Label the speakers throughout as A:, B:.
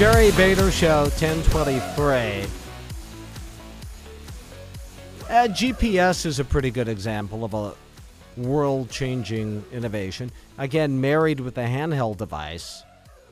A: Jerry Bader Show, 1023. GPS is a pretty good example of a world-changing innovation. Again, married with a handheld device.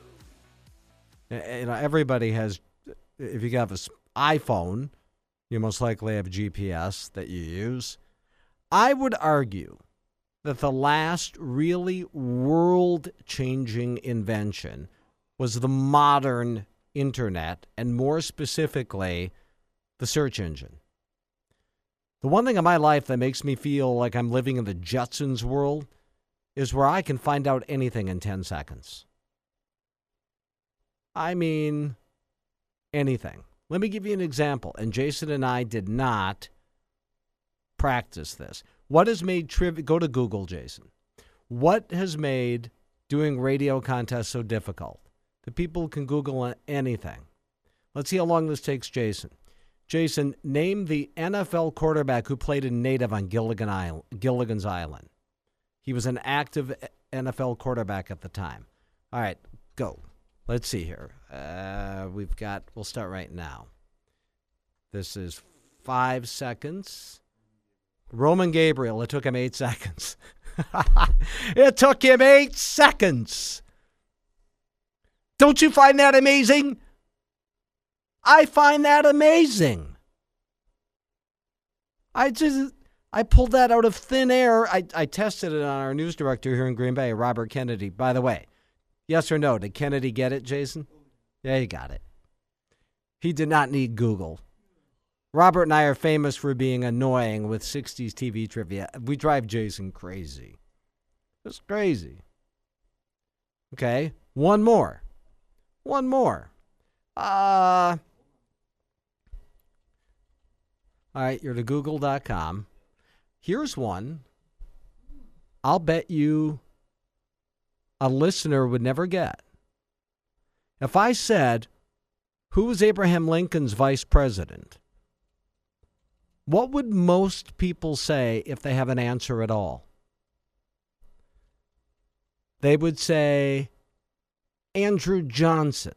A: Everybody has, if you have an iPhone, you most likely have GPS that you use. I would argue that the last really world-changing invention was the modern internet, and more specifically, the search engine. The one thing in my life that makes me feel like I'm living in the Jetsons world is where I can find out anything in 10 seconds. I mean, anything. Let me give you an example. And Jason and I did not practice this. What has made trivia... Go to Google, Jason. What has made doing radio contests so difficult? The people can Google anything. Let's see how long this takes Jason. Jason, name the NFL quarterback who played in native on Gilligan's Island. He was an active NFL quarterback at the time. All right, go. Let's see here. We'll start right now. This is 5 seconds. Roman Gabriel, it took him 8 seconds. It took him 8 seconds. Don't you find that amazing? I find that amazing. I pulled that out of thin air. I tested it on our news director here in Green Bay, Robert Kennedy. By the way, yes or no, did Kennedy get it, Jason? Yeah, he got it. He did not need Google. Robert and I are famous for being annoying with 60s TV trivia. We drive Jason crazy. It's crazy. Okay, one more. All right, you're to google.com. Here's one I'll bet you a listener would never get. If I said, who was Abraham Lincoln's vice president? What would most people say if they have an answer at all? They would say Andrew Johnson.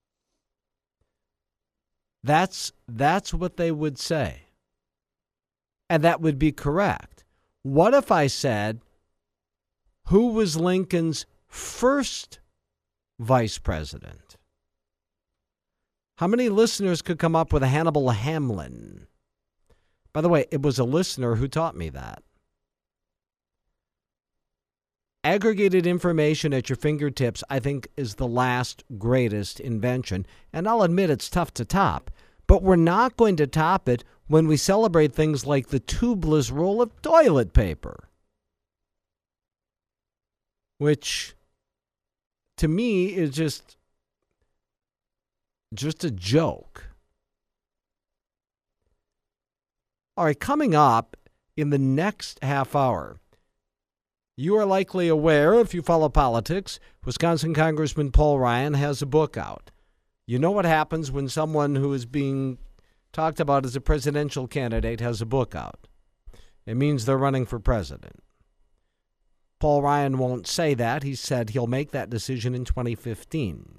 A: That's what they would say. And that would be correct. What if I said, who was Lincoln's first vice president? How many listeners could come up with a Hannibal Hamlin? By the way, it was a listener who taught me that. Aggregated information at your fingertips, I think, is the last greatest invention. And I'll admit it's tough to top. But we're not going to top it when we celebrate things like the tubeless roll of toilet paper. Which, to me, is just a joke. All right, coming up in the next half hour, you are likely aware, if you follow politics, Wisconsin Congressman Paul Ryan has a book out. You know what happens when someone who is being talked about as a presidential candidate has a book out. It means they're running for president. Paul Ryan won't say that. He said he'll make that decision in 2015.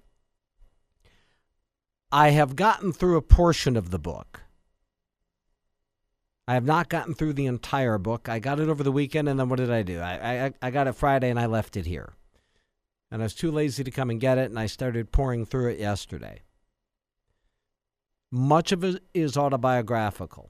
A: I have gotten through a portion of the book. I have not gotten through the entire book. I got it over the weekend, and then what did I do? I got it Friday, and I left it here. And I was too lazy to come and get it, and I started pouring through it yesterday. Much of it is autobiographical.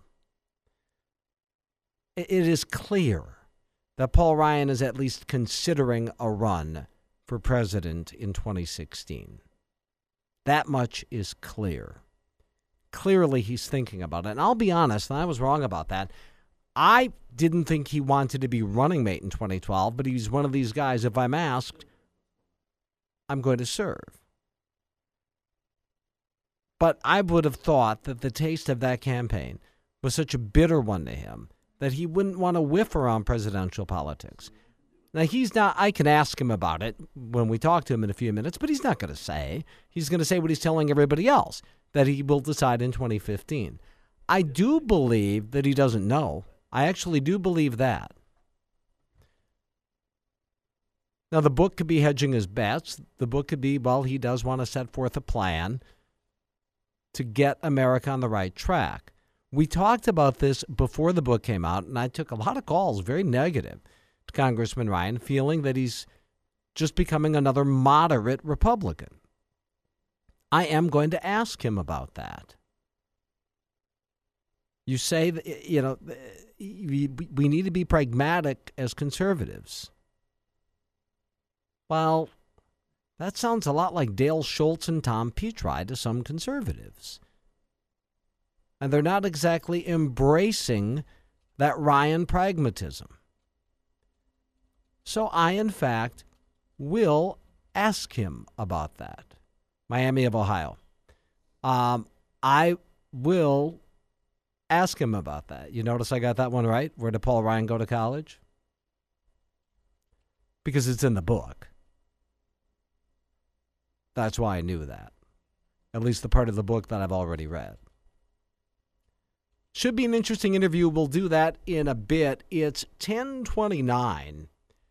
A: It is clear that Paul Ryan is at least considering a run for president in 2016. That much is clear. Clearly, he's thinking about it. And I'll be honest, and I was wrong about that. I didn't think he wanted to be running mate in 2012, but he's one of these guys, if I'm asked, I'm going to serve. But I would have thought that the taste of that campaign was such a bitter one to him that he wouldn't want to whiff around presidential politics. Now, he's not, I can ask him about it when we talk to him in a few minutes, but he's not going to say. He's going to say what he's telling everybody else, that he will decide in 2015. I do believe that he doesn't know. I actually do believe that. Now, the book could be hedging his bets. The book could be, well, he does want to set forth a plan to get America on the right track. We talked about this before the book came out, and I took a lot of calls, very negative, to Congressman Ryan, feeling that he's just becoming another moderate Republican. I am going to ask him about that. You say that, you know, we need to be pragmatic as conservatives. Well, that sounds a lot like Dale Schultz and Tom Petri to some conservatives. And they're not exactly embracing that Ryan pragmatism. So I, in fact, will ask him about that. Miami of Ohio. I will ask him about that. You notice I got that one right? Where did Paul Ryan go to college? Because it's in the book. That's why I knew that. At least the part of the book that I've already read. Should be an interesting interview. We'll do that in a bit. It's 10:29.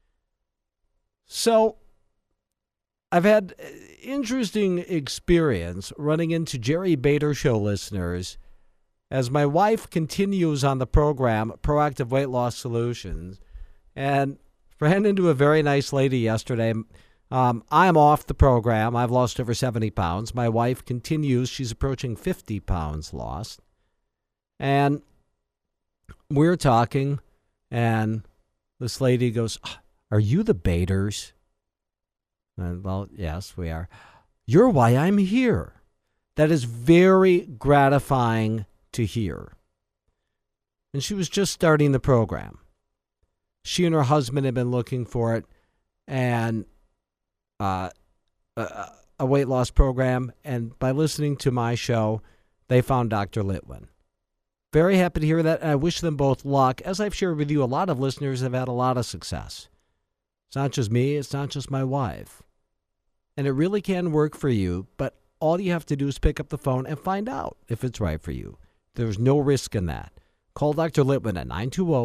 A: So I've had interesting experience running into Jerry Bader Show listeners as my wife continues on the program, Proactive Weight Loss Solutions, and ran into a very nice lady yesterday. I'm off the program. I've lost over 70 pounds. My wife continues. She's approaching 50 pounds lost. And we're talking, and this lady goes, "Are you the Baders?" And, well, yes, we are. "You're why I'm here." That is very gratifying to hear. And she was just starting the program. She and her husband had been looking for it, and a weight loss program. And by listening to my show, they found Dr. Litwin. Very happy to hear that, and I wish them both luck. As I've shared with you, a lot of listeners have had a lot of success. It's not just me. It's not just my wife. And it really can work for you, but all you have to do is pick up the phone and find out if it's right for you. There's no risk in that. Call Dr. Litwin at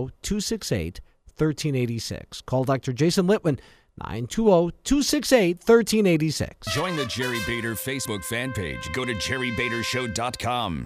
A: 920-268-1386. Call Dr. Jason Litwin, 920-268-1386.
B: Join the Jerry Bader Facebook fan page. Go to jerrybadershow.com.